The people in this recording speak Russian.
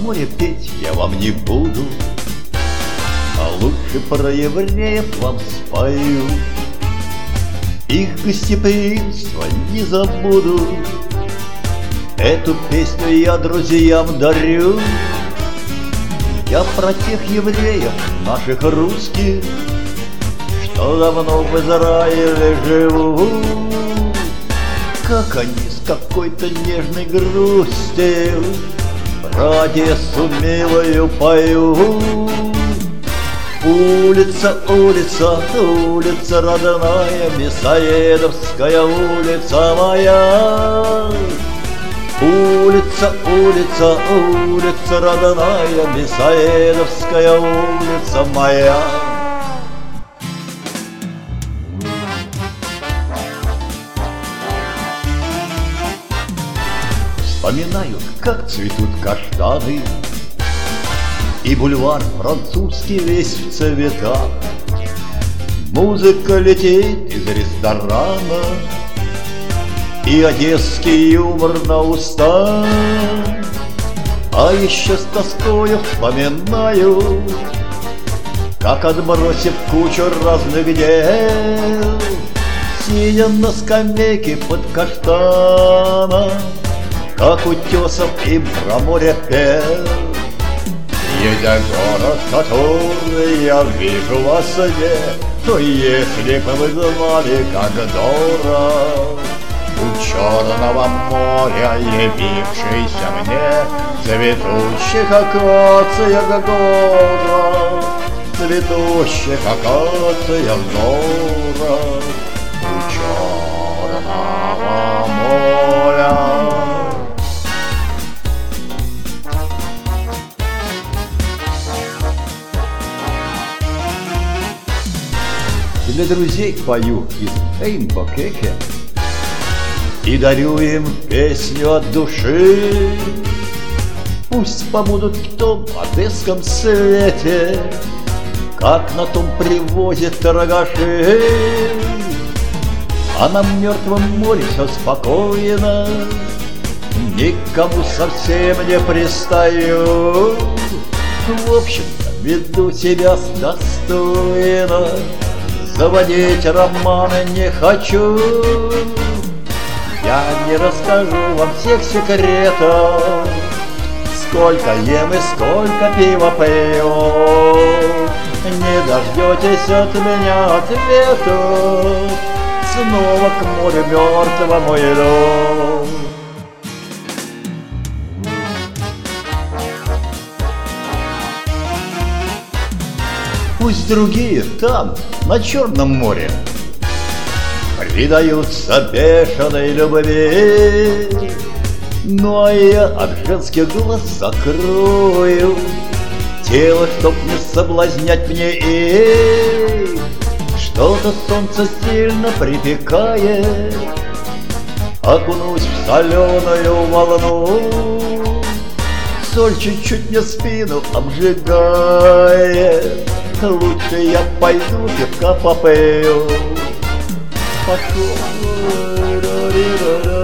море петь я вам не буду, а лучше про евреев вам спою. Их гостеприимство не забуду, эту песню я друзьям дарю. Я про тех евреев, наших русских, что давно в Израиле живут. Как они с какой-то нежной грустью братья с милою поют. Улица, улица, улица родная, Мясоедовская улица моя. Улица, улица, улица родная, Мясоедовская улица моя. Вспоминаю, как цветут каштаны, и бульвар французский весь в цветах. Музыка летит из ресторана, и одесский юмор на устах. А еще с тоскою вспоминаю, как, отбросив кучу разных дел, сидя на скамейке под каштаном, как Утесов им про море пел. Едя город, который я вижу во сне, то если бы вы знали, как здорово у Черного моря, явившийся мне, цветущих акаций гора, цветущих акаций гора у Черного моря. Для друзей пою из Эймбокеке и дарю им песню от души. Пусть побудут в том одесском свете, как на том привозе торгаши. А на мертвом море все спокойно, никому совсем не пристаю. В общем-то, веду себя достойно, заводить романы не хочу. Я не расскажу вам всех секретов, сколько ем и сколько пива пью. Не дождетесь от меня ответа, снова к морю мертвому иду. Пусть другие там, на Черном море, предаются бешеной любви, ну а я от женских глаз закрою тело, чтоб не соблазнять мне их. Что-то солнце сильно припекает, окунусь в соленую волну. Соль чуть-чуть мне спину обжигает, лучше я пойду пивка попью. Пошел.